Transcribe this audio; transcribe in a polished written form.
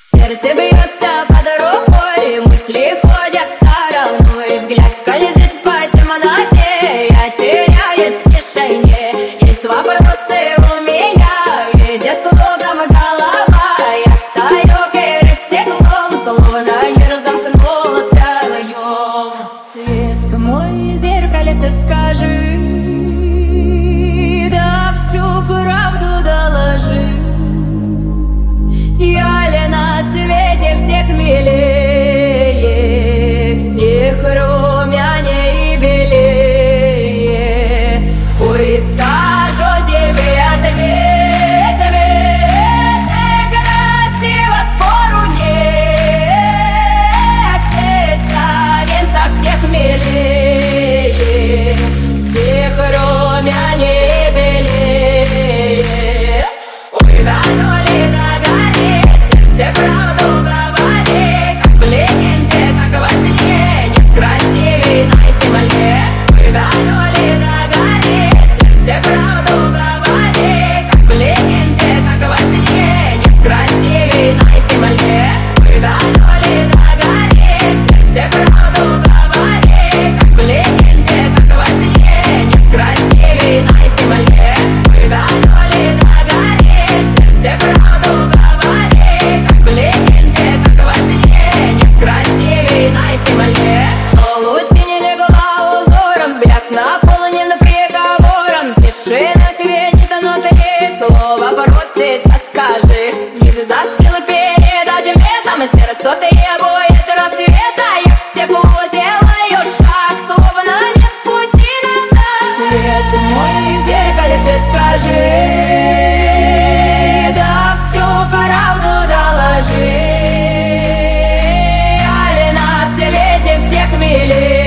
Сердце бьется под рукой, мысли ходят стороной, взгляд скользит по темноте, я теряюсь в тишине. Есть вопросы у меня, видят кругом голова. Я стою перед стеклом, словно не разомкнулся вдвоем. Свет мой, зеркальце, скажи, да всю правду доложи. Я ли на свете всех милее, всех румяней и белее? Ой, скажу тебе ответ, ведь ты красиво, спору нет. Птица венца всех милее, всех румяней и белее. Ой, давно ли правду говори, как в легенде, как во сне, нет красивей на земле. Ой, давно ли догори, сердце правду говори, как в легенде, как во сне, нет красивей на земле. Ой, давно ли догори, сердце правду говори, как в легенде, как во сне, нет красивей на земле. Ой, давно ли догори, сердце правду говори, в легенде, как во сне, нет красивей на земле. Полутень легла узором, взгляд наполнен приговором. Тишина светит, но ты слово бросится, скажи. Вид застыл перед ответом, сердце требует рассвета. Я в стекло делаю шаг, словно нет пути назад. Свет мой, зеркальце, скажи, да всю правду доложи. Я ли на свете всех милее?